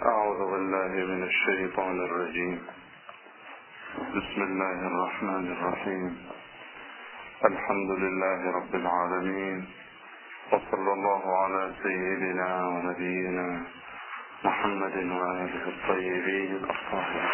أعوذ بالله من الشيطان الرجيم. بسم الله الرحمن الرحيم. الحمد لله رب العالمين، وصلى الله على سيدنا ونبينا محمد وآله الطيبين الطاهرين.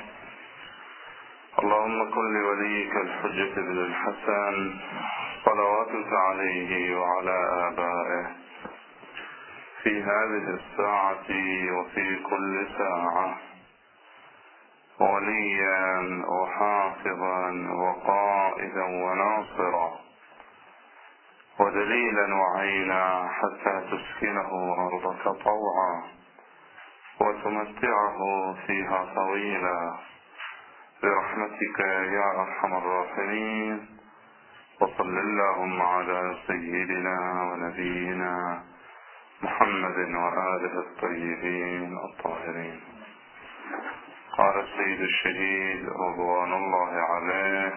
اللهم كن لوليك الحجة بن الحسن صلواتك عليه وعلى آبائه في هذه الساعة وفي كل ساعة وليا وحافظا وقائدا وناصرا ودليلا وعينا حتى تسكنه أرضك طوعا وتمتعه فيها طويلا برحمتك يا أرحم الراحمين. وصل اللهم على سيدنا ونبينا محمد وآله الطيبين الطاهرين. قال السيد الشهيد رضوان الله عليه: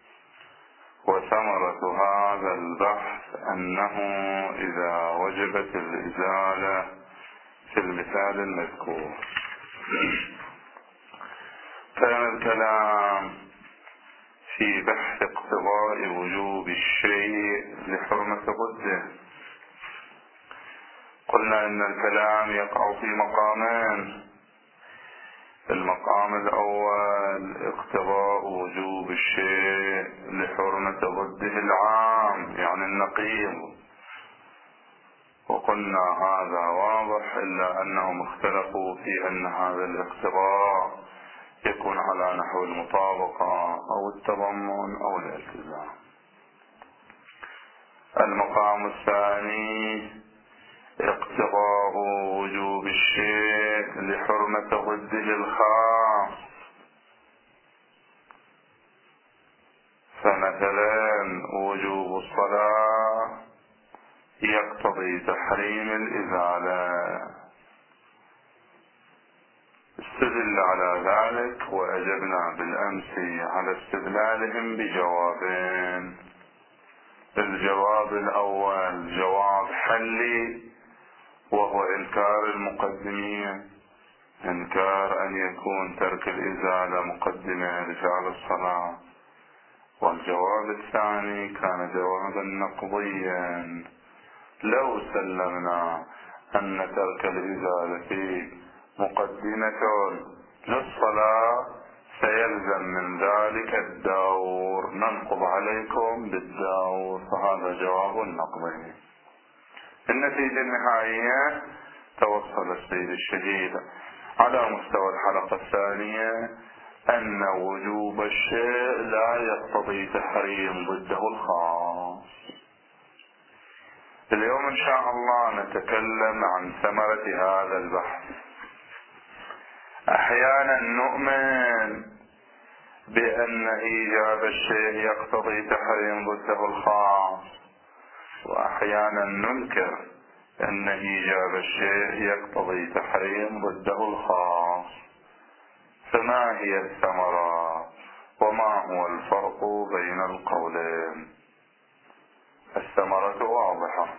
وثمرة هذا البحث أنه إذا وجبت الإزالة في المثال المذكور كان الكلام في بحث اقتضاء وجوب الشيء لحرمة ضده. قلنا إن الكلام يقع في مقامين: المقام الأول اقتضاء وجوب الشيء لحرمة ضده العام يعني النقيض، وقلنا هذا واضح، إلا أنهم اختلفوا في أن هذا الاقتضاء يكون على نحو المطابقة أو التضمن أو الالتزام. المقام الثاني اقتضاء وجوب الشيء لحرمة ضده الخاص، فمثلا وجوب الصلاة يقتضي تحريم الإزالة. استدل على ذلك وأجبنا بالأمس على استدلالهم بجوابين. الجواب الأول جواب حلي، وهو إنكار المقدمية، إنكار أن يكون ترك الإزالة مقدمة لفعل الصلاة. والجواب الثاني كان جوابا نقضيا: لو سلمنا أن ترك الإزالة مقدمة للصلاة سيلزم من ذلك الدور، ننقض عليكم بالدور، فهذا جواب نقضي. النتيجة النهائية توصل السيد الشهيد على مستوى الحلقة الثانية أن وجوب الشيء لا يقتضي تحريم ضده الخاص. اليوم إن شاء الله نتكلم عن ثمرة هذا البحث. أحيانا نؤمن بأن إيجاب الشيء يقتضي تحريم ضده الخاص، وأحيانا ننكر أن إيجاب الشيء يقتضي تحريم ضده الخاص. فما هي الثمرة وما هو الفرق بين القولين؟ الثمرة واضحة.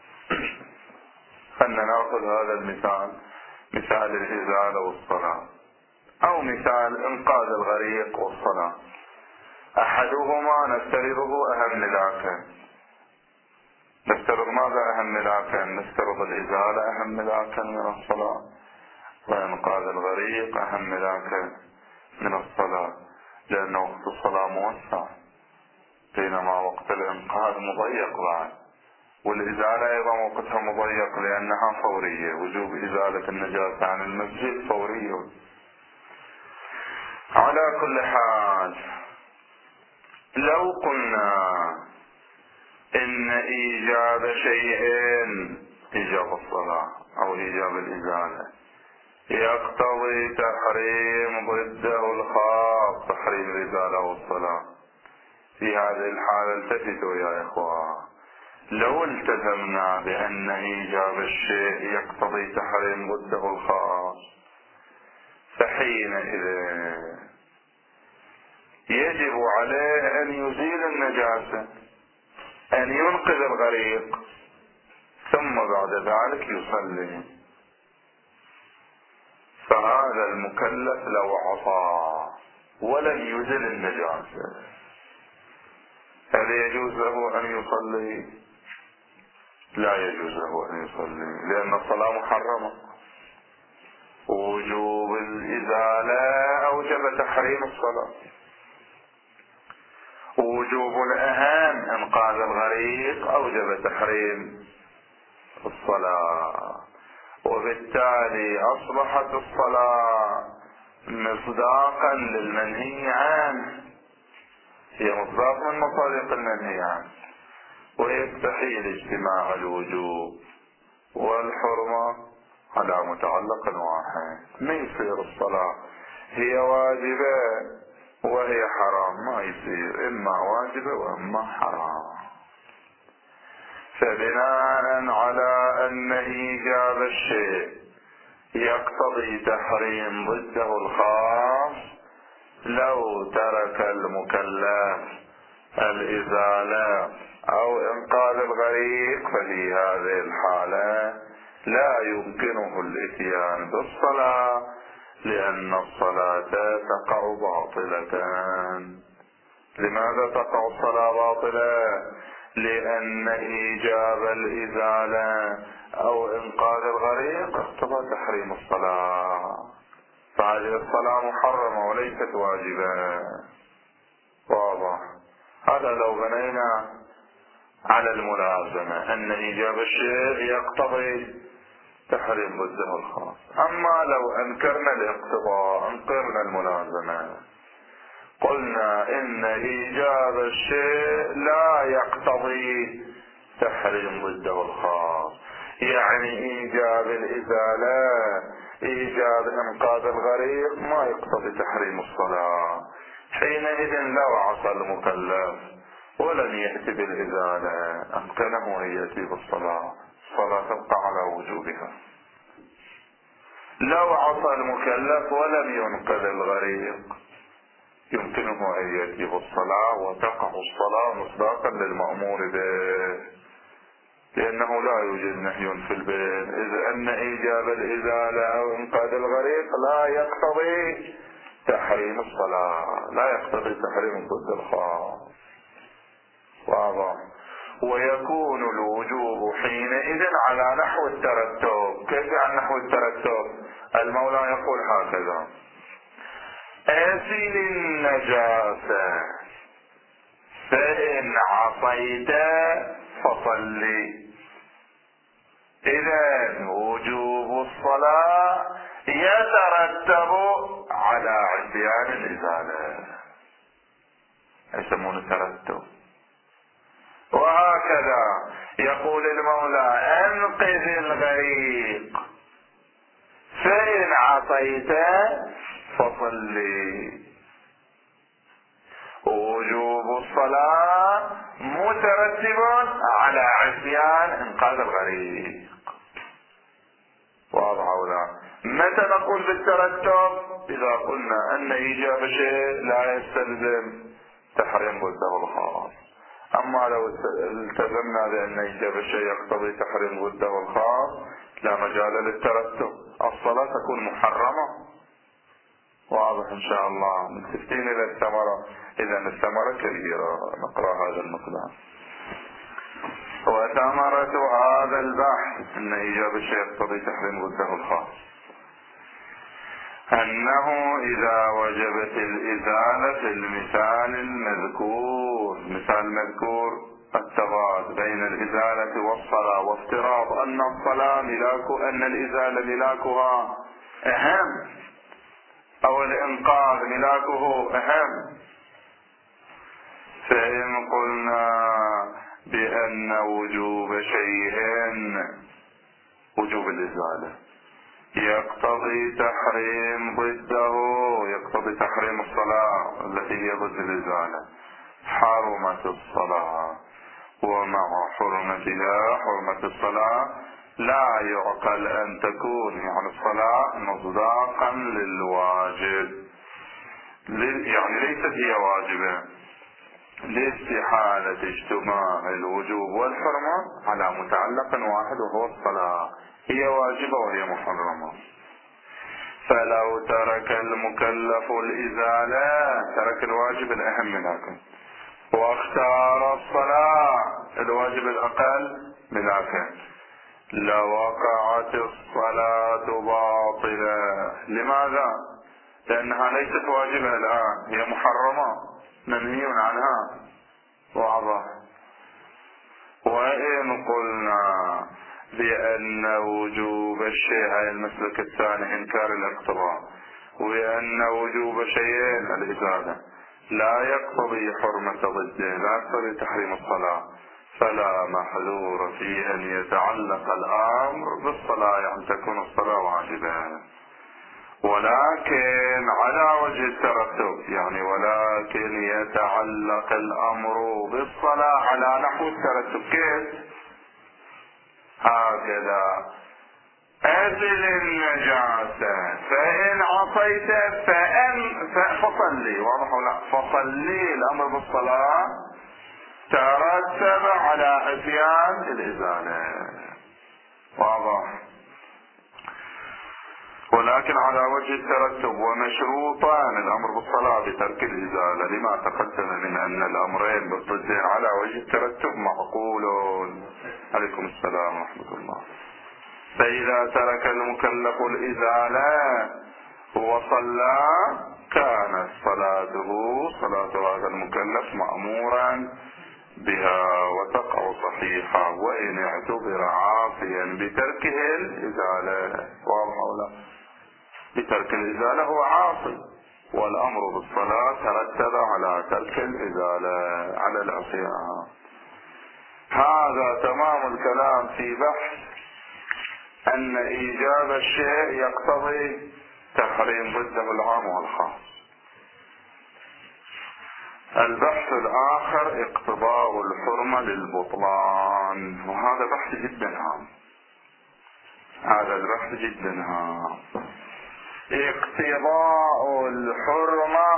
خلنا نأخذ هذا المثال، مثال الإزالة والصلاة، أو مثال إنقاذ الغريق والصلاة. أحدهما نفترضه أهم من الآخر. نفترض ماذا أهم من الآخر؟ نفترض الإزالة أهم من الآخر من الصلاة، وإنقاذ الغريق أهم من الآخر من الصلاة، لأن وقت الصلاة موسع، بينما وقت الإنقاذ مضيق بعد، والإزالة أيضا وقتها مضيق لأنها فورية. وجوب إزالة النجاسة عن المسجد فوري. على كل حال، لو قلنا إن إيجاب شيئين، إيجاب الصلاة أو إيجاب الإزالة، يقتضي تحريم ضده الخاص، تحريم الإزالة والصلاة، في هذه الحالة التفتوا يا إخوة، لو التزمنا بأن إيجاب الشيء يقتضي تحريم ضده الخاص، فحينئذ يجب عليه أن يزيل النجاسة، أن ينقذ الغريق، ثم بعد ذلك يصلي. المكلف لو عصى ولم يزل النجاسة هل يجوز له أن يصلي؟ لا يجوز له أن يصلي، لأن الصلاة محرمة. وجوب الإزالة أوجب تحريم الصلاة. وجوب الأهم إنقاذ الغريق أوجب تحريم الصلاة، وبالتالي أصبحت الصلاة مصداقا للمنهي عنه، هي مصداق من مصادق المنهي عنه، ويستحيل اجتماع الوجوب والحرمة على متعلق واحد. ما يصير الصلاة هي واجبة وهي حرام، ما يصير، إما واجبة وإما حرام. فبناء على أن إيجاب الشيء يقتضي تحريم ضده الخاص، لو ترك المكلف الإزالة أو إنقاذ الغريق ففي هذه الحالة لا يمكنه الإتيان بالصلاة، لأن الصلاة تقع باطلة. لماذا تقع الصلاة باطلة؟ لأن إيجاب الإزالة أو إنقاذ الغريق اقتضى تحريم الصلاة، فهذه الصلاة محرمة وليست واجبة. واضح؟ هذا لو بنينا على الملازمة أن إيجاب الشيء يقتضي تحريم ضده الخاص. أما لو أنكرنا الاقتضاء، أنكرنا الملازمة، قلنا إن إيجاب الشيء لا يقتضي تحريم ضده الخاص، يعني إيجاب الإزالة، إيجاب إنقاذ الغريق ما يقتضي تحريم الصلاة. حينئذ لو عصى المكلف ولم يأتي بالإزالة أمكنه أن يأتي بالصلاة، الصلاة تبقى على وجوبها. لو عصى المكلف ولم ينقذ الغريق يمكنه أن يأتي بالصلاة وتقع الصلاة مصداقا للمأمور به، لأنه لا يوجد نهي في البيت، إذ أن إيجاب الإزالة أو إنقاذ الغريق لا يقتضي تحريم الصلاة، لا يقتضي تحريم الضد الخاص. واضح؟ ويكون الوجوب حينئذ على نحو الترتب. كيف على نحو الترتب؟ المولى يقول هكذا: أزل النجاسة فإن عصيت فصلي. إذن وجوب الصلاة يترتب على عصيان الإزالة، يسمونه الترتب. وهكذا يقول المولى: أنقذ الغريق فإن عصيت فصلي. وجوب الصلاة مترتب على عصيان إنقاذ الغريق. واضح ولا؟ متى نقول بالترتب؟ إذا قلنا أن إيجاب شيء لا يستلزم تحريم ضده الخاص. أما لو التزمنا بأن إيجاب الشيء يقتضي تحريم ضده الخاص لا مجال للترتب، الصلاة تكون محرمة. واضح إن شاء الله؟ ملتفتين إلى الثمرة. إذا الثمرة كبيرة، نقرأ هذا المقدار. وثمرة هذا البحث أن إيجاب الشيء يقتضي تحريم ضده الخاص أنه إذا وجبت الإزالة في المثال المذكور، مثال مذكور التضاد بين الإزالة والصلاة، وافتراض أن الصلاة أن الإزالة ملاكها أهم أو الإنقاذ ملاكه أهم، فإن قلنا بأن وجوب شيء، وجوب الإزالة يقتضي تحريم ضده، يقتضي تحريم الصلاة التي هي ضد الإزالة، حرمت الصلاة، ومع حرمتها حرمة الصلاة لا يعقل أن تكون يعني الصلاة مصداقا للواجب، يعني ليست هي واجبة، لاستحالة اجتماع الوجوب والحرمة على متعلق واحد وهو الصلاة، هي واجبة وهي محرمة. فلو ترك المكلف الإزالة، ترك الواجب الأهم منك، واختار الصلاة الواجب الأقل منك، لوقعت الصلاة باطلة. لماذا؟ لأنها ليست واجبة الآن، هي محرمة منهي عنها. واضح. وإن قلنا بأن وجوب الشيء، هذا المسلك الثاني إنكار الاقتضاء، وبأن وجوب شيئين الإزالة لا يقتضي حرمة ضده، لا يقتضي تحريم الصلاة، فلا محذور في أن يتعلق الأمر بالصلاة، يعني تكون الصلاة واجبة، ولكن على وجه الترتب، يعني ولكن يتعلق الأمر بالصلاة على نحو الترتب. كيف؟ هكذا: أزل النجاسة فإن عصيت فصلي. واضح ولا لا؟ فصلي الأمر بالصلاة ترتب على عصيان الإزالة. واضح. ولكن على وجه الترتب، ومشروطان الأمر بالصلاة بترك الإزالة، لما تقدم من أن الأمرين بالضدين على وجه الترتب معقول. عليكم السلام ورحمة الله. فإذا ترك المكلف الإزالة وصلى كانت صلاة هذا المكلف مأمورا بها وتقع صحيحة، وإن اعتبر عاصيا بتركه الإزالة. واضح ولا؟ بترك الإزالة هو عاصي، والأمر بالصلاة ترتب على ترك الإزالة، على العصيان. هذا تمام الكلام في بحث أن إيجاب الشيء يقتضي تحريم ضده العام والخاص. البحث الآخر اقتضاء الحرمة للبطلان، وهذا بحث جدا هام. هذا البحث جدا هام. اقتضاء الحرمة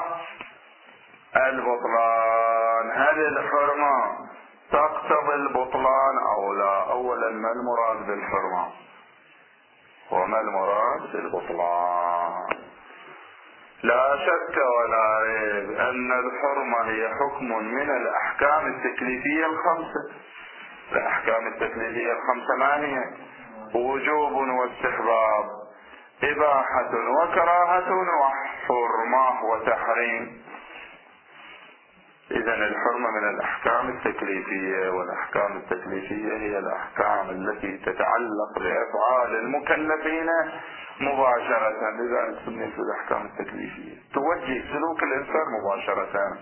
البطلان، هل الحرمة تقتضي البطلان أو لا؟ أولا، ما المراد بالحرمة وما المراد بالبطلان؟ لا شك ولا ريب أن الحرمة هي حكم من الأحكام التكليفية الخمسة. الأحكام التكليفية الخمسة ما هي؟ وجوب واستحباب، إباحة وكراهة وحرمة وتحريم. إذن الحرمة من الأحكام التكليفية، والأحكام التكليفية هي الأحكام التي تتعلق بأفعال المكلفين مباشرة، لذلك سميت الأحكام التكليفية، توجه سلوك الإنسان مباشرة.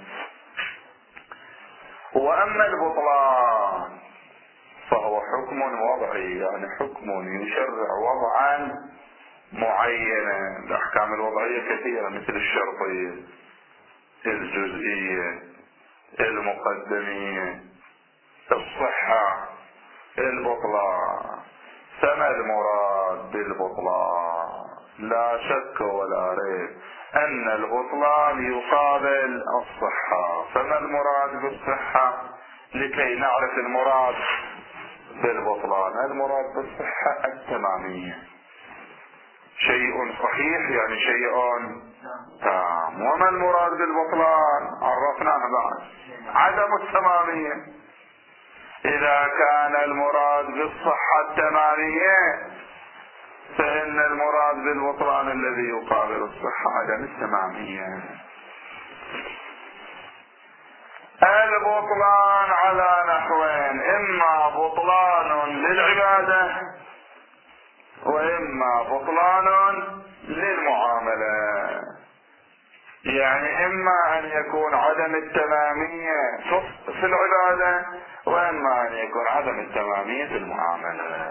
وأما البطلان فهو حكم وضعي، يعني حكم يشرع وضعا معينا. الأحكام الوضعية كثيرة، مثل الشرطية، الجزئية، المقدمية، الصحة، البطلان. فما المراد بالبطلان؟ لا شك ولا ريب أن البطلان يقابل الصحة. فما المراد بالصحة؟ لكي نعرف المراد بالبطلان. المراد بالصحة التمامية، شيء صحيح يعني شيء تام. وما المراد بالبطلان؟ عرفناه بعد، عدم التمامية. إذا كان المراد بالصحة التمامية فإن المراد بالبطلان الذي يقابل الصحة عدم التمامية. البطلان على نحوين: إما بطلان للعبادة، وإما بطلان للمعاملة. يعني إما أن يكون عدم التمامية في العبادة، وإما أن يكون عدم التمامية في المعاملة.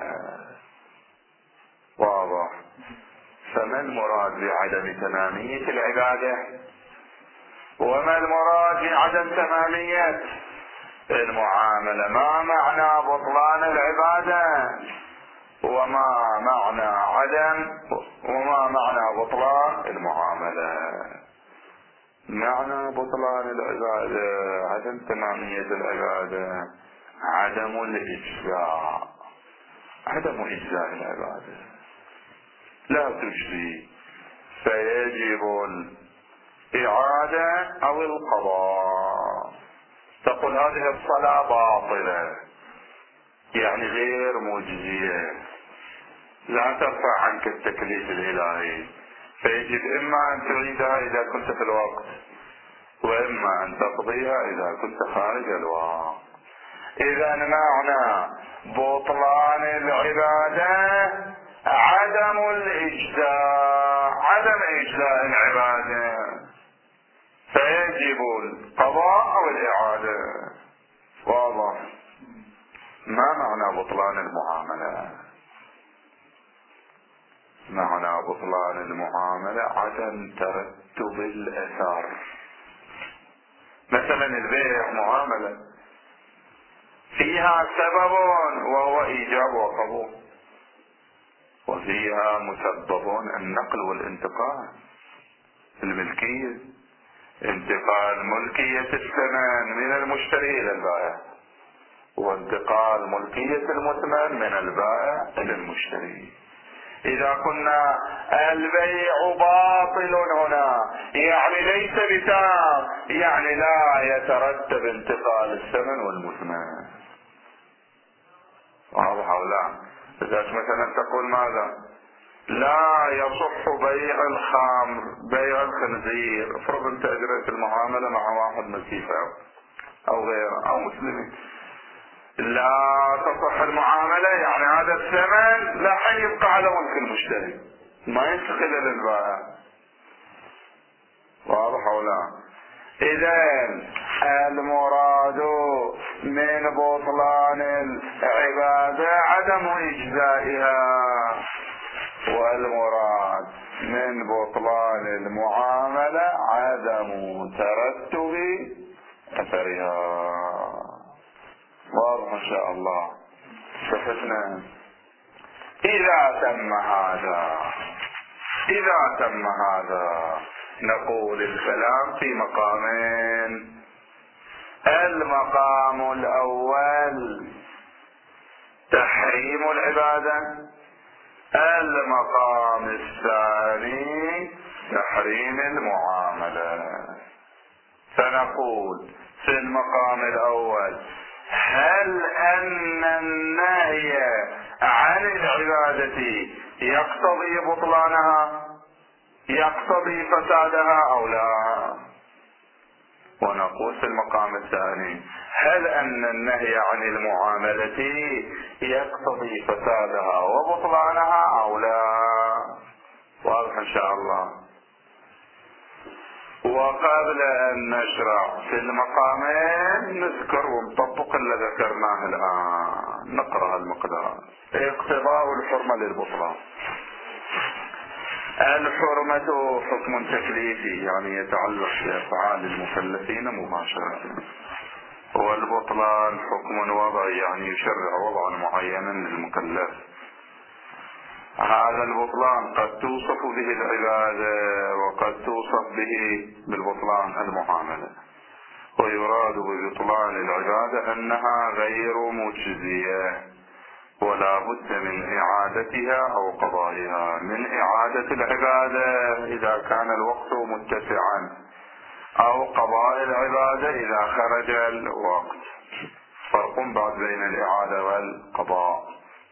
واضح. فما المراد بعدم تمامية العبادة؟ وما المراد بعدم تمامية المعاملة؟ ما معنى بطلان العبادة؟ وما معنى بطلان المعاملة؟ معنى بطلان العبادة عدم تمامية العبادة، عدم الإجزاء، عدم إجزاء العبادة، لا تجزي فيجب الإعادة أو القضاء. تقول هذه الصلاة باطلة يعني غير مجزية، لا ترفع عنك التكليف الإلهي، فيجب إما أن تعيدها إذا كنت في الوقت، وإما أن تقضيها إذا كنت خارج الوقت. إذا معنى بطلان العبادة عدم الإجزاء، عدم إجزاء العبادة، فيجب القضاء أو الإعادة. واضح؟ ما معنى بطلان المعاملة؟ معنى بطلان المعاملة عدم ترتب الأثر. مثلا البيع معاملة فيها سبب وهو إيجاب وقبول، وفيها مسبب النقل والانتقال. الملكية انتقال ملكية الثمن من المشتري إلى البائع، وانتقال ملكية المثمن من البائع إلى المشتري. إذا كنا البيع باطل هنا يعني ليس بتام، يعني لا يترتب انتقال الثمن والمثمن. واضح أو لا؟ إذا مثلا تقول ماذا؟ لا يصح بيع الخمر، بيع الخنزير. افرض انت اجريت المعاملة مع واحد مسيحي او غيره او مسلمين، لا تصح المعاملة، يعني هذا الثمن لا يبقى على ملك المشتري، ما ينتقل للبائع. واضح او لا؟ اذا المراد من بطلان العبادة عدم اجزائها، والمراد من بطلان المعاملة عدم ترتب اثرها. واضح ان شاء الله؟ شفتنا. اذا تم هذا نقول الكلام في مقامين. المقام الاول تحريم العبادة، المقام الثاني تحريم المعاملة. فنقول في المقام الاول: هل ان النهي عن العبادة يقتضي بطلانها، يقتضي فسادها او لا؟ ونقول في المقام الثاني: هل ان النهي عن المعاملة يقتضي فسادها وبطلانها او لا؟ واضح ان شاء الله؟ وقبل ان نشرع في المقامين نذكر ونطبق اللي ذكرناه الان. نقرأ المقدار. اقتضاء الحرمة للبطلان. الحرمة حكم تكليفي يعني يتعلق بأفعال المكلفين مباشرة، والبطلان حكم وضعي يعني يشرع وضعا معينا للمكلف. هذا البطلان قد توصف به العبادة وقد توصف به بالبطلان المعاملة، ويراد ببطلان العبادة أنها غير مجزية ولا بد من إعادتها أو قضائها. من إعادة العبادة إذا كان الوقت متسعا، أو قضاء العبادة إذا خرج الوقت. فرق بعد بين الإعادة والقضاء.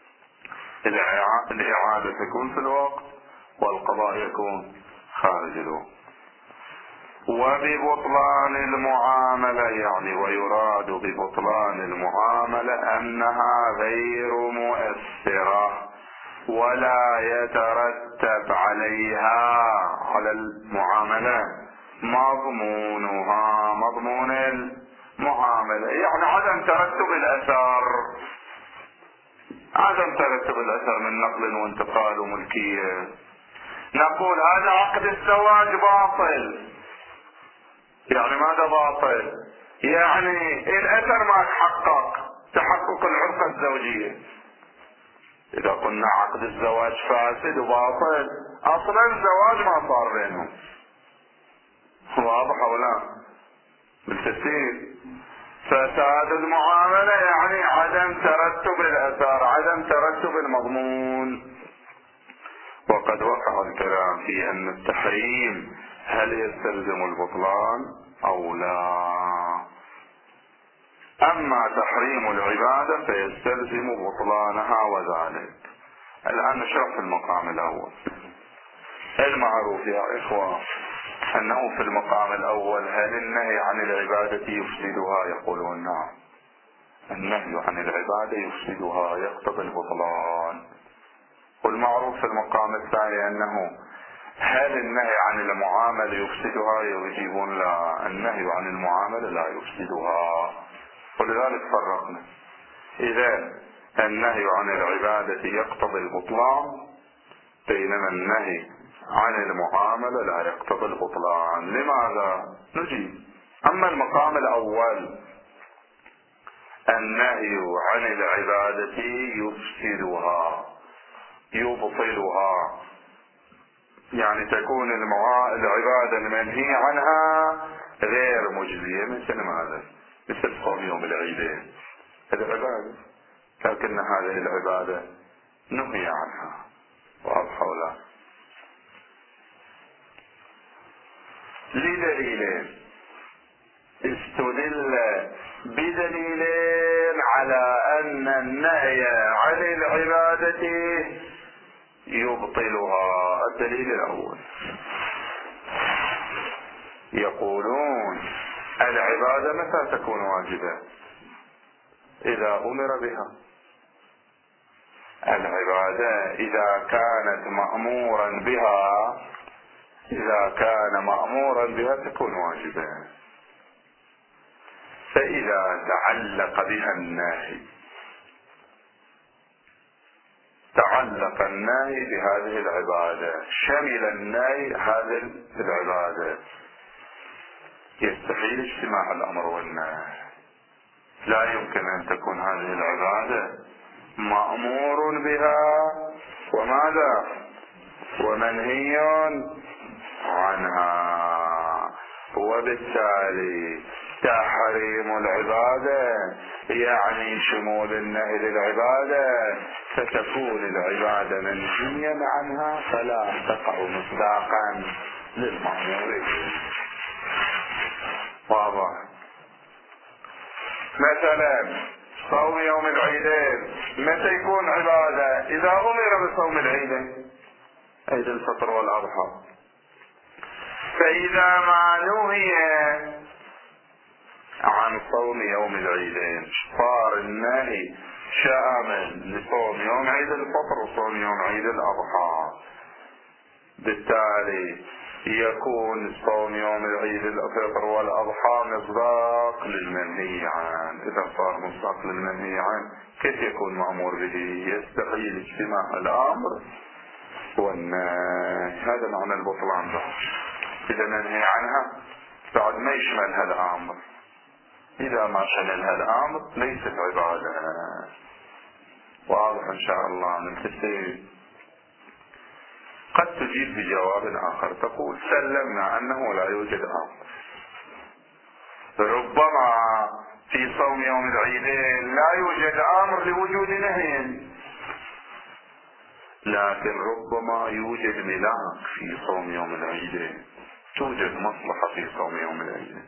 الإعادة تكون في الوقت والقضاء يكون خارج الوقت. وببطلان المعاملة يعني ويراد ببطلان المعاملة أنها غير مؤثرة ولا يترتب عليها، على المعاملة، مضمونها، مضمون المعاملة، يعني عدم ترتب الأثر، عدم ترتب الأثر من نقل وانتقال وملكية. نقول هذا عقد الزواج باطل. يعني ماذا باطل؟ يعني الأثر ما تحقق العلاقة الزوجية. إذا قلنا عقد الزواج فاسد وباطل، أصلا الزواج ما صار بينهم. واضح ولا؟ بالتفسير فساد المعاملة يعني عدم ترتب الأثر، عدم ترتب المضمون. وقد وقع الكلام في أن التحريم هل يستلزم البطلان أو لا. أما تحريم العبادة فيستلزم بطلانها، وذلك الآن نشرح في المقام الأول. المعروف يا إخوة أنه في المقام الأول هل النهي عن العبادة يفسدها؟ يقولون نعم، النهي عن العبادة يفسدها يقتضي البطلان. والمعروف في المقام الثاني أنه هل النهي عن المعاملة يفسدها؟ يجيبون لا، النهي عن المعاملة لا يفسدها. ولذلك فرقنا، إذا النهي عن العبادة يقتضي البطلان بينما النهي عن المعاملة لا يقتضي البطلان. لماذا؟ نجيب. أما المقام الأول النهي عن العبادة يفسدها يبطلها، يعني تكون العبادة المنهي عنها غير مجزية. مثل ماذا؟ مثل صوم يوم العيدين، العبادة لكن هذه العبادة نهي عنها. واضح ولا؟ لدليلين، استدل بدليلين على أن النهي عن العبادة يبطلها. الدليل الأول يقولون العبادة متى تكون واجبة؟ إذا أمر بها. العبادة إذا كانت مأمورا بها، إذا كان مأمورا بها تكون واجبة. فإذا تعلق بها النهي، تعلق النهي بهذه العبادة، شمل النهي هذه العبادة، يستحيل اجتماع الأمر والنهي. لا يمكن أن تكون هذه العبادة مأمور بها وماذا؟ ومنهي عنها. وبالتالي تحريم العبادة يعني شمول النهي للعبادة، فتكون العبادة منهيا عنها فلا تقع مصداقا للمأمور به. واضح؟ مثلا صوم يوم العيدين متى يكون عبادة؟ إذا أمر بصوم العيدين، عيد الفطر والأضحى. فإذا ما نهي عن صوم يوم العيدين صار النهي شامل لصوم يوم عيد الفطر وصوم يوم عيد الأضحى. بالتالي يكون صوم يوم العيد الفطر والأضحى مصداق للمنهي عنه. إذا صار مصداق للمنهي عنه كيف يكون مأمور به؟ يستحيل اجتماع الأمر والنهي. هذا معنى البطلان ده. إذا منهي عنها بعد ما يشملها الأمر، إذا ما شملها الأمر ليست عبادة. واضح إن شاء الله؟ ننتهي. قد تجيب بجواب آخر تقول سلمنا أنه لا يوجد أمر، ربما في صوم يوم العيدين لا يوجد أمر لوجود نهي، لكن ربما يوجد ملاك في صوم يوم العيدين، توجد مصلحة في صوم يوم العيدين.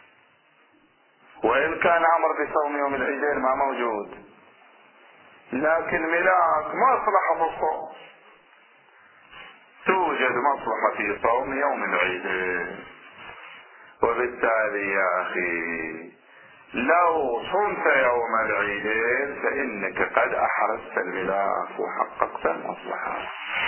وإن كان أمر بصوم يوم العيدين ما موجود، لكن ملاك مصلحة في الصوم، توجد مصلحة في صوم يوم العيدين. وبالتالي يا أخي لو صمت يوم العيدين فإنك قد أحرزت الملاك وحققت المصلحة،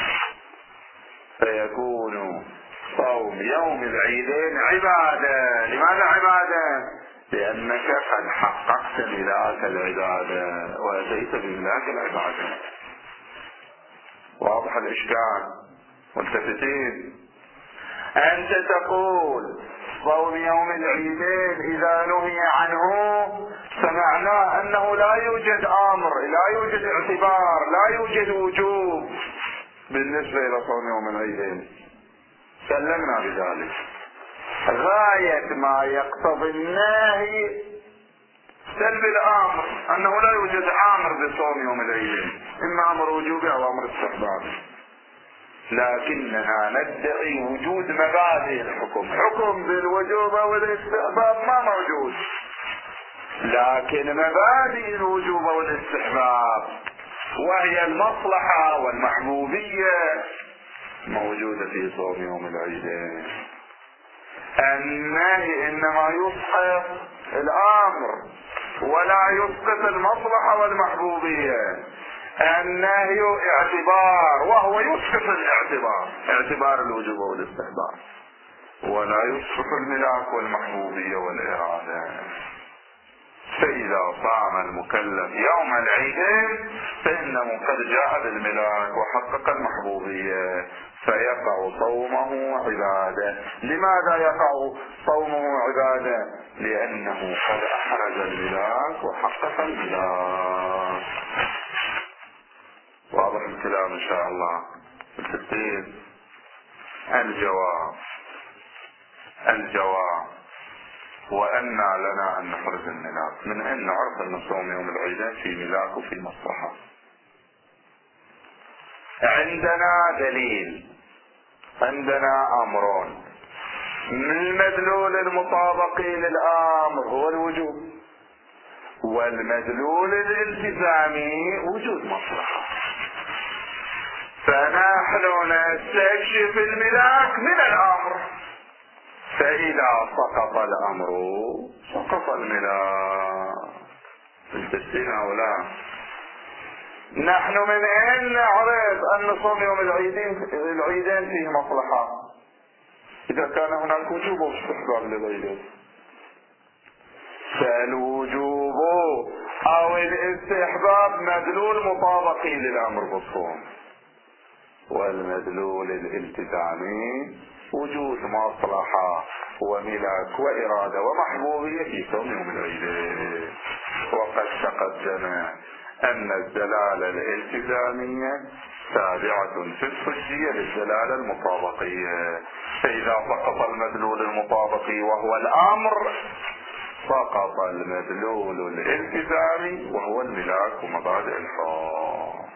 فيكون صوم يوم العيدين عبادة. لماذا عبادة؟ لأنك قد حققت ملاك العبادة وأتيت بملاك العبادة. واضح الإشكال؟ ملتفتين. أنت تقول صوم يوم العيدين إذا نهي عنه فمعناه أنه لا يوجد أمر، لا يوجد اعتبار، لا يوجد وجوب بالنسبة إلى صوم يوم العيدين. سلمنا بذلك. غاية ما يقتضي النهي سلب الأمر، أنه لا يوجد أمر بصوم يوم العيدين، إما أمر وجوبي أو أمر استحبابي. لكننا ندعي وجود مبادئ الحكم. حكم بالوجوب او الاستحباب ما موجود، لكن مبادئ الوجوب والاستحباب وهي المصلحة والمحبوبية موجودة في صوم يوم العيدين. النهي انما يسقط الامر ولا يسقط المصلحة والمحبوبية. النهي اعتبار وهو يسقط الاعتبار، اعتبار الوجوب والاستحباب، ولا يسقط الملاك والمحبوبية والإرادة. فإذا صام المكلف يوم العيدين فإنه قد جاء بالملاك وحقق المحبوبية، فيقع صومه عبادة. لماذا يقع صومه عبادة؟ لأنه قد أحرز الملاك وحقق الملاك. واضح الكلام إن شاء الله. التفسير. الجواب وأنى لنا أن نحرز الملاك من أن نعرف أن صوم يوم العيدين في ملاك وفي مصلحة. عندنا دليل، عندنا أمرون. المدلول المطابقي للأمر هو الوجوب، والمدلول الالتزامي وجود مصلحة. فنحن نستكشف الملاك من الأمر، فإذا سقط الأمر سقط الملاك. التسليم أو لا؟ نحن من أين نعرف أن صوم يوم العيدين فيه مصلحة؟ إذا كان هناك وجوب واستحباب للعيدين. فالوجوب أو الاستحباب مدلول مطابقي للأمر بالصوم، والمدلول الالتزامي وجود مصلحة وملاك وإرادة ومحبوبية في صوم يوم العيدين. وقد تقدم أن الدلالة الالتزامية تابعة في الحجية للدلالة المطابقية. فإذا سقط المدلول المطابقي وهو الأمر سقط المدلول الالتزامي وهو الملاك ومبادئ الحكم.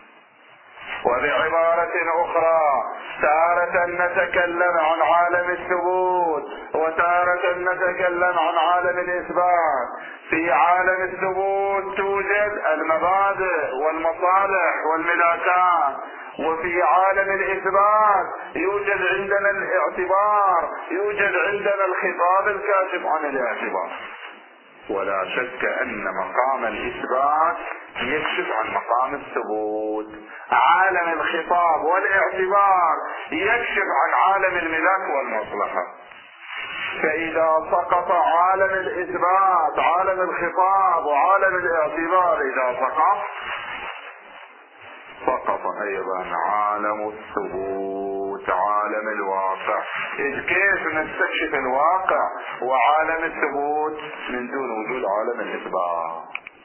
وبعبارة أخرى تارة نتكلم عن عالم الثبوت وتارة نتكلم عن عالم الإثبات. في عالم الثبوت توجد المبادئ والمصالح والملاكات، وفي عالم الإثبات يوجد عندنا الاعتبار، يوجد عندنا الخطاب الكاشف عن الاعتبار. ولا شك أن مقام الإثبات يكشف عن مقام الثبوت. عالم الخطاب والاعتبار يكشف عن عالم الملاك والمصلحة. فإذا سقط عالم الإثبات، عالم الخطاب وعالم الاعتبار إذا سقط أيضا عالم الثبوت، عالم الواقع. إذ كيف نستكشف الواقع وعالم الثبوت من دون وجود عالم الإثبات؟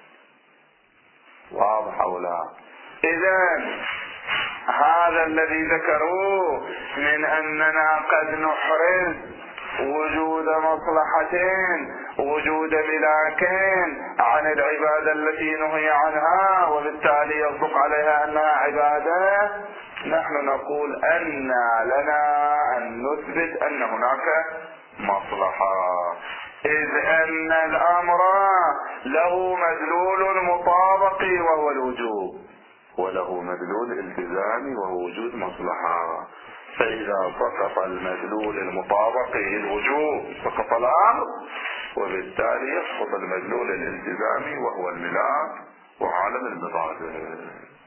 واضح أو لا؟ إذن هذا الذي ذكروه من أننا قد نحرز وجود مصلحتين، وجود ملاكين عن العبادة التي نهي عنها، وبالتالي يصدق عليها أنها عبادة. نحن نقول أن لنا أن نثبت أن هناك مصلحة، إذ أن الأمر له مدلول مطابقي وهو الوجوب، وله مدلول التزامي وهو وجود مصلحة. فإذا سقط المدلول المطابقي الوجوب سقط الأمر، وبالتالي يسقط المدلول الالتزامي وهو الملاك وعالم المبادئ.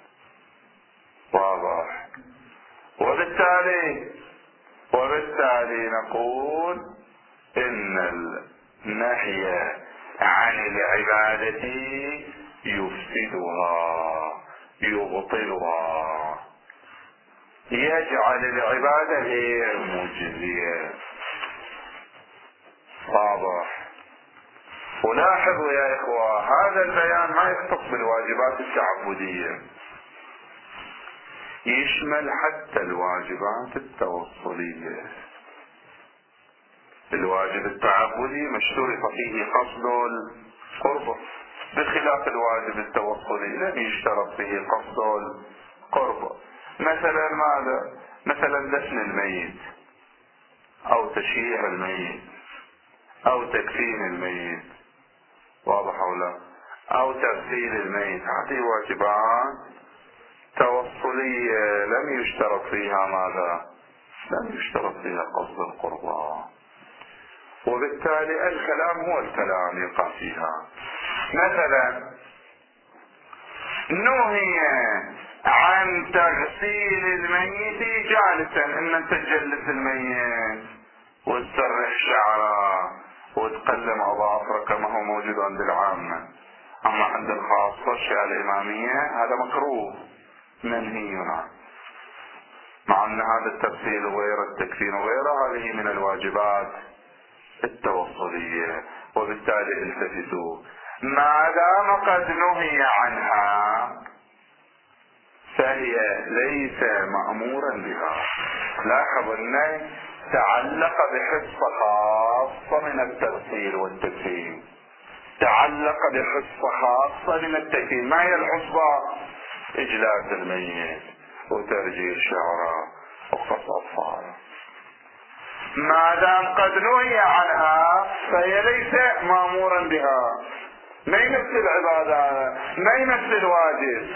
واضح؟ وبالتالي نقول إن النهي عن العبادة يفسدها يبطلها، يجعل العبادة غير مجزية. واضح؟ ولاحظوا يا إخوة هذا البيان ما يختص بالواجبات التعبدية، يشمل حتى الواجبات التوصلية. الواجب التعبدي مشترط فيه قصد القرب، بخلاف الواجب التوصلي لم يشترط فيه قصد القرب. مثلا ماذا؟ مثلا دفن الميت أو تشييع الميت أو تكفين الميت، واضح أو لا؟ أو تغسيل الميت، هذه واجبات توصلية لم يشترط فيها ماذا؟ لم يشترط فيها قصد القربى، وبالتالي الكلام هو الكلام يقع فيها. مثلا نهي عن تغسيل الميت جالسا، ان انت تجلس الميت وتسرح شعره وتقلم اظافره كما هو موجود عند العامة، اما عند الخاصة الشيعة الامامية هذا مكروه منهي عنه، مع ان هذا التغسيل وغيره التكفين وغيره هذه من الواجبات التوصلية. وبالتالي التفتوا، ما دام قد نهي عنها فهي ليس مأمورا بها. لاحظ انه تعلق بحصة خاصة من التغسيل والتكفين، تعلق بحصة خاصة من التكفين. ما هي الحصة؟ اجلاس الميت وترجيل شعره وقص اطفاله. ما دام قد نهي عنها فهي ليس مأمورا بها، ما يمثل العبادة، ما يمثل الواجب.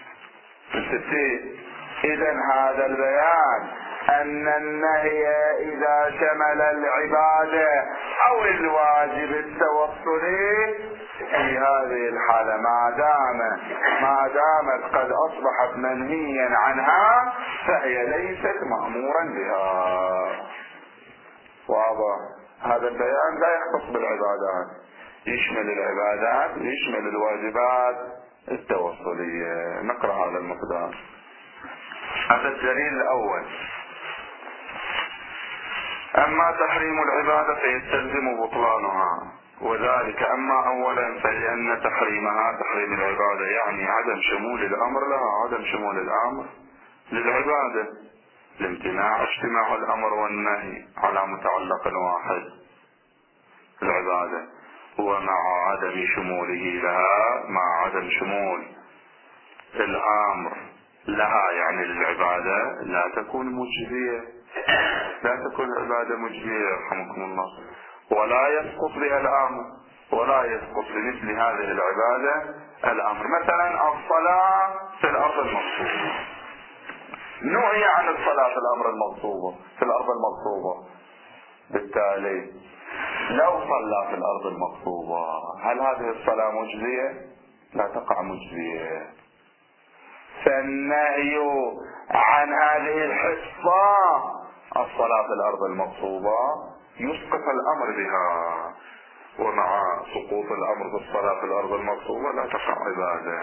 إذا هذا البيان أن النهي إذا شمل العبادة أو الواجب التوصلي في هذه الحالة ما دامت قد أصبحت منهيا عنها فهي ليست مأمورا بها. واضح؟ هذا البيان لا يختص بالعبادات، يشمل العبادات ويشمل الواجبات التوصلية. نقرأ هذا المقدار. هذا الدليل الأول. أما تحريم العبادة فيستلزم بطلانها، وذلك أما أولا فلأن تحريمها تحريم العبادة يعني عدم شمول الأمر لها، عدم شمول الأمر للعبادة، لامتناع اجتماع الأمر والنهي على متعلق واحد العبادة، ومع عدم شموله لها، مع عدم شمول الأمر لها يعني للعبادة لا تكون مجزية، لا تكون العبادة مجزية يرحمكم الله، ولا يسقط بها الأمر، ولا يسقط بمثل هذه العبادة الأمر. مثلا الصلاة في الأرض المغصوبة، نهي عن الصلاة في الأمر المغصوبة في الأرض المغصوبة، بالتالي لو صلى في الأرض المغصوبة هل هذه الصلاة مجزية؟ لا تقع مجزية. فالنهي عن هذه الحصة الصلاة في الأرض المغصوبة يسقط الأمر بها، ومع سقوط الأمر بالصلاة في الأرض المغصوبة لا تقع عبادة.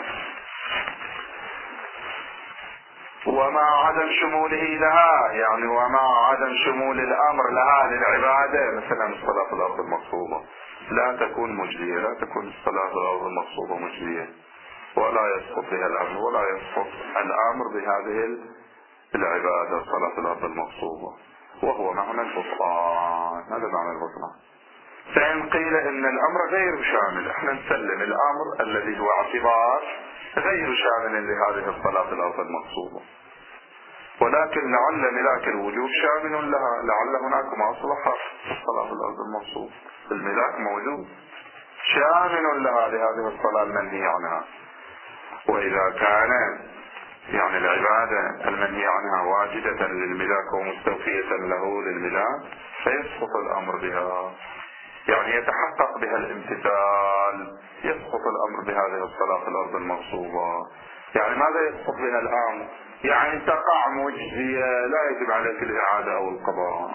ومع عدم شموله لها يعني ومع عدم شمول الأمر لها للعبادة، مثلا الصلاة في الأرض المغصوبة لا تكون مجزية، لا تكون الصلاة في الأرض المغصوبة مجزية، ولا يسقط بها الأمر، ولا يسقط الأمر بهذه العبادة الصلاة في الأرض المغصوبة، وهو معنى البطلان. هذا معنى البطلان. فإن قيل إن الأمر غير شامل، احنا نسلم الأمر الذي هو اعتبار غير شامل لهذه الصلاة في الأرض المغصوبة، ولكن لعل ملاك الوجوب شامل لها، لعل هناك مصلحة في الصلاة في الأرض المغصوبة، الملاك موجود شامل لها لهذه الصلاة المنهي عنها. وإذا كان يعني العبادة المنهي عنها واجدة للملاك ومستوفية له للملاك فيسقط الأمر بها، يعني يتحقق بها الامتثال، يسقط الأمر بهذه الصلاة في الأرض المغصوبة. يعني ماذا يسقط بها الأمر؟ يعني تقع مجزية لا يجب عليك الإعادة أو القضاء.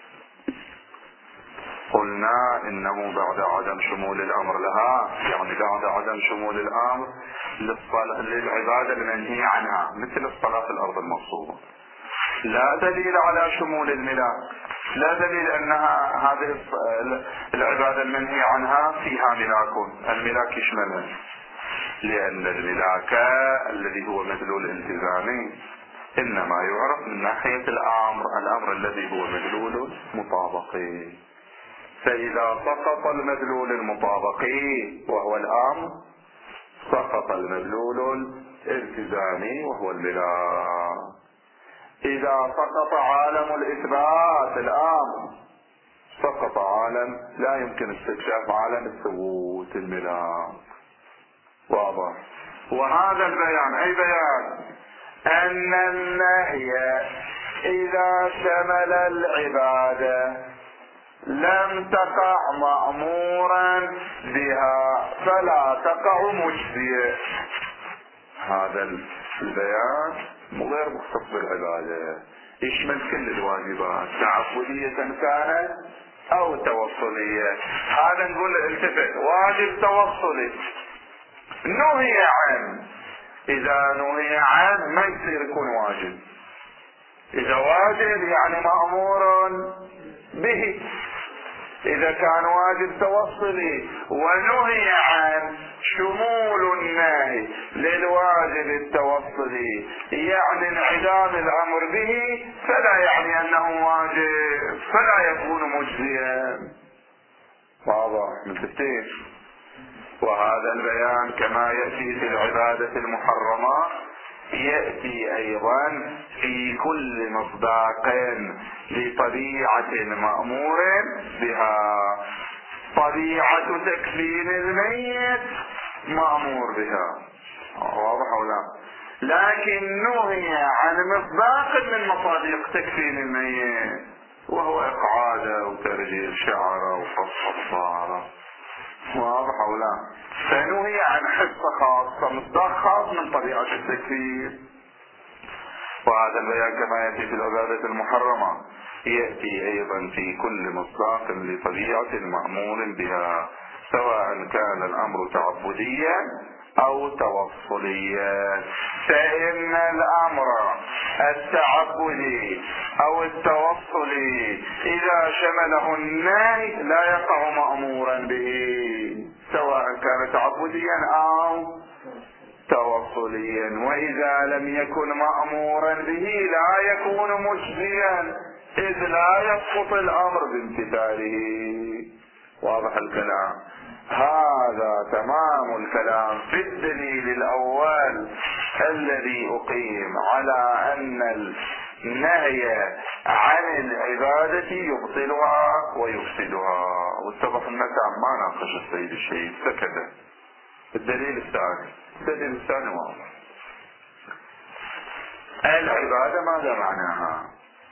قلنا إنه بعد عدم شمول الأمر لها، يعني بعد عدم شمول الأمر للعبادة المنهي عنها مثل الصلاة في الأرض المغصوبة، لا دليل على شمول الملاك، لا دليل أنها هذه العبادة المنهي عنها فيها ملاك، الملاك يشملها، لأن الملاك الذي هو مدلول التزامي إنما يعرف من ناحية الأمر الذي هو مدلول مطابقي. فإذا سقط المدلول المطابقي وهو الأمر سقط المدلول الالتزامي وهو الملاك. إذا سقط عالم الإثبات الآن سقط عالم، لا يمكن استكشاف عالم الثبوت الملاك. واضح؟ وهذا البيان أي بيان؟ أن النهي إذا شمل العبادة لم تقع مأمورا بها فلا تقع مجزية. هذا البيان غير مختص بالعبادة، يشمل كل الواجبات تعبدية كانت أو توصلية. هذا نقول التفت واجب توصلي نهي عنه، إذا نهي عنه ما يصير يكون واجب. إذا واجب يعني مأمور به. إذا كان واجب توصلي ونهي عن شمول النهي للواجب التوصلي يعني انعدام الأمر به، فلا يعني أنه واجب، فلا يكون مجزيا. واضح من تفتيش؟ وهذا البيان كما يأتي في العبادة المحرمة يأتي أيضا في كل مصداق لطبيعة مأمور بها. طبيعة تكفين الميت مأمور بها، واضح أو لا؟ لكن نهي عن مصداق من مصادق تكفين الميت، وهو إقعاده وترجيل شعره وفصل الصارة، واضح أو لا؟ فنهي عن حصة خاصة، مصداق خاص من طبيعة التكفير. وهذا البيان كما يأتي في العبادة المحرمة يأتي أيضا في كل مصداق لطبيعة مأمور بها، سواء كان الأمر تعبديا أو توصليا. فإن الأمر التعبدي أو التوصلي إذا شمله النهي لا يقع مأمورا به، سواء كان تعبديا أو توصليا. وإذا لم يكن مأمورا به لا يكون مجزيا، إذ لا يسقط الأمر بامتثاله. واضح الكلام؟ هذا تمام الكلام في الدليل الأول الذي أقيم على أن النهي عن العبادة يبطلها ويفسدها. واتضح النتام ما ناقش السيد الشهيد، سكت. الدليل الثاني واضح. العبادة ماذا معناها؟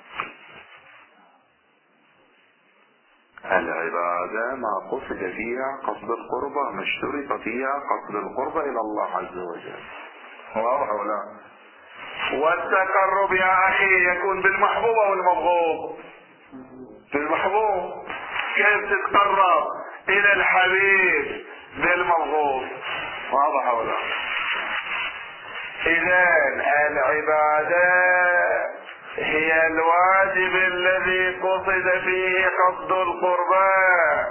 العبادة ما قصد فيها قصد القربة، ما اشترط فيها قصد القربة إلى الله عز وجل. واضح ولا؟ والتقرب يا أخي يكون بالمحبوب أو المبغوض؟ بالمحبوب. كيف تتقرب إلى الحبيب؟ بالمبغوض. واضح ولا؟ إذن العبادة هي الواجب الذي قصد فيه قصد القربان،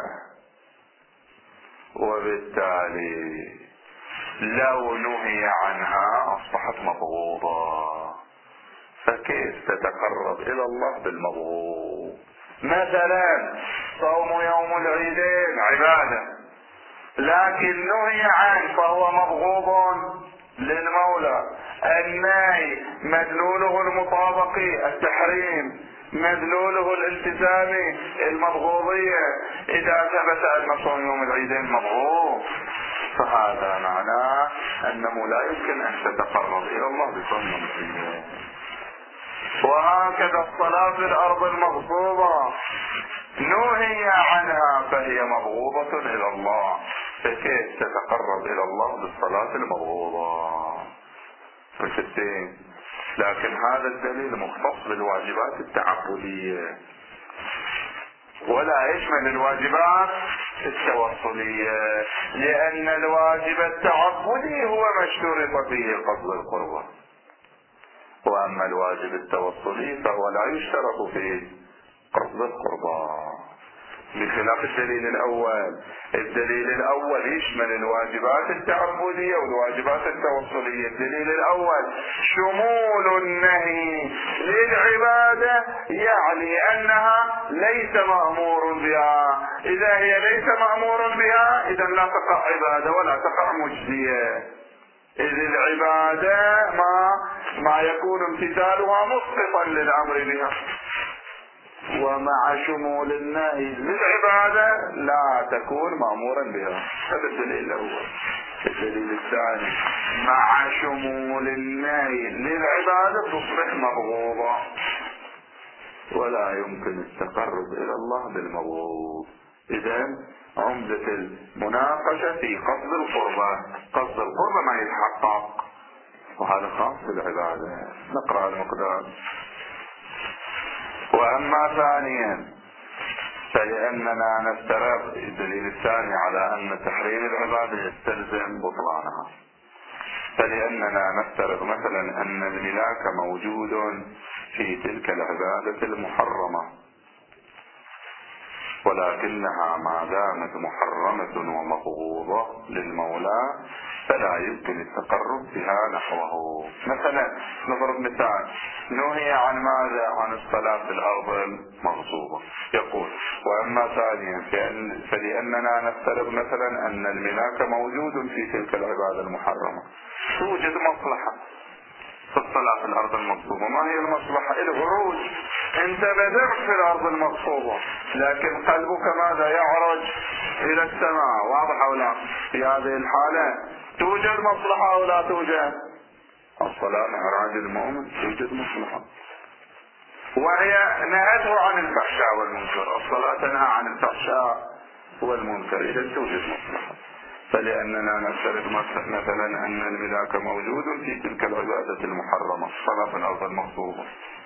وبالتالي لو نهي عنها أصبحت مبغوضة. فكيف تتقرب إلى الله بالمبغوض؟ مثلا صوم يوم العيدين عبادة، لكن نهي عنه فهو مبغوض للمولى. النهي مدلوله المطابقي التحريم، مدلوله الالتزامي المبغوضية. إذا ثبت أن صوم يوم العيدين مبغوض فهذا معناه أنه لا يمكن أن تتقرب إلى الله بصوم يوم العيدين. وهكذا الصلاة في الأرض المغصوبة نهي عنها فهي مبغوضة إلى الله، فكيف تتقرب إلى الله بالصلاة المبغوضة؟ لكن هذا الدليل مختص بالواجبات التعبدية ولا يشمل الواجبات التوصلية، لأن الواجب التعبدي هو ما اشترط فيه قصد القربة، وأما الواجب التوصلي فهو لا يشترط فيه قصد القربة، بخلاف الدليل الأول. الدليل الأول يشمل الواجبات التعبدية والواجبات التوصلية. الدليل الأول شمول النهي للعبادة يعني أنها ليس مأمور بها، إذا هي ليس مأمور بها إذا لا تقع عبادة ولا تقع مجزية. إذ العبادة ما يكون امتثالها مسقطا للأمر بها، ومع شمول النهي للعبادة لا تكون مأمورا بها. هذا الدليل الأول. الدليل الثاني مع شمول النهي للعبادة تصبح مبغوضة، ولا يمكن التقرب إلى الله بالمبغوض. إذن عمدة المناقشة في قصد القربة. قصد القربة ما يتحقق، وهذا خاص بالعبادة. نقرأ المقدار. وأما ثانيا فلأننا نفترض، الدليل الثاني على أن تحريم العبادة يستلزم بطلانها، فلأننا نفترض مثلا أن الملاك موجود في تلك العبادة المحرمة، ولكنها ما دامت محرمة ومبغوضة للمولى فلا يمكن التقرب بها نحوه. مثلا نضرب مثال، نهي عن ماذا؟ عن الصلاة في الأرض المغصوبة. يقول وأما ثانيا فلأننا نفترض مثلا أن الملاك موجود في تلك العبادة المحرمة، توجد مصلحة في الصلاة في الأرض المغصوبة. ما هي المصلحة؟ الخروج. انت بذرت في الأرض المغصوبة لكن قلبك ماذا؟ يعرج إلى السماء. واضح أو لا؟ في هذه الحالة توجد مصلحة أو لا توجد؟ الصلاة معراج المؤمن، توجد مصلحة، وهي نهته عن الفحشاء والمنكر. الصلاة تنهى عن الفحشاء والمنكر، إذا توجد مصلحة. فلأننا نفترض مثلا أن الملاك موجود في تلك العبادة المحرمة، الصلاة في الأرض المغصوبة،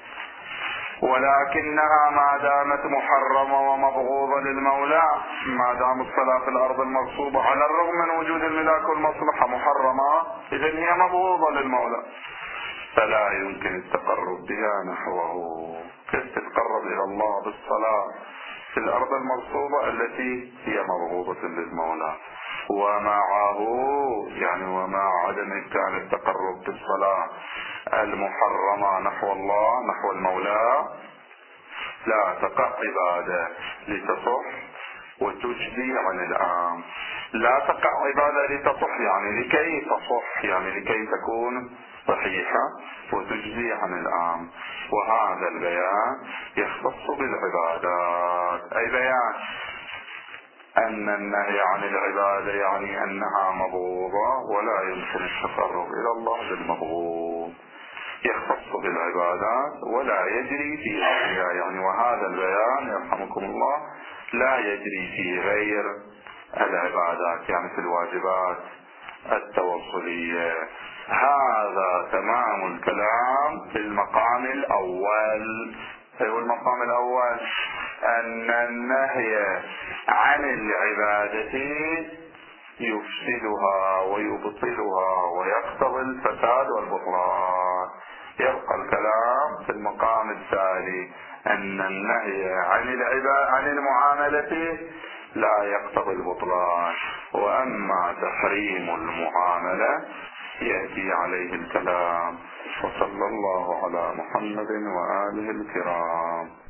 ولكنها ما دامت محرمة ومبغوضة للمولى، ما دام الصلاة في الأرض المغصوبة على الرغم من وجود الملاك والمصلحة محرمة، إذن هي مبغوضة للمولى، فلا يمكن التقرب بها نحوه. كيف تتقرب إلى الله بالصلاة في الأرض المغصوبة التي هي مبغوضة للمولى؟ ومعه يعني ومع عدم إمكان التقرب بالصلاة المحرمة نحو الله نحو المولى لا تقع عبادة لتصح وتجزي عن العام. لا تقع عبادة لتصح يعني لكي تصح، يعني لكي تكون صحيحة وتجزي عن العام. وهذا البيان يختص بالعبادات، أي بيان أن النهي عن العبادة يعني أنها مبغوضة ولا يمكن التقرب إلى الله بالمبغوض، يختص بالعبادات ولا يجري في غيرها. يعني وهذا البيان يرحمكم الله لا يجري في غير العبادات، يعني في الواجبات التوصلية. هذا تمام الكلام في المقام الأول. أيوة المقام الأول أن النهي عن العبادة يفسدها ويبطلها ويقتضي الفساد والبطلان. يبقى الكلام في المقام الثاني أن النهي عن المعاملة لا يقتضي البطلان، وأما تحريم المعاملة يأتي عليه الكلام. وصلى الله على محمد وآله الكرام.